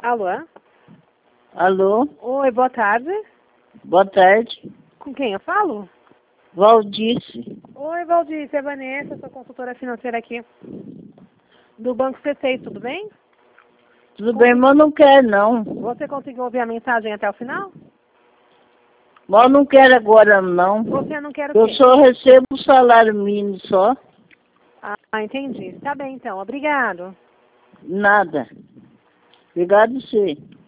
Alô? Alô? Oi, boa tarde. Boa tarde. Com quem eu falo? Valdice. Oi, Valdir, é Vanessa, sou consultora financeira aqui do Banco C6, tudo bem? Tudo bem, mas não quer não. Você conseguiu ouvir a mensagem até o final? Mas não quero agora não. Você não quer o Eu quê? só recebo o salário mínimo só. Ah, entendi. Tá bem então, obrigado. Nada. Obrigado você.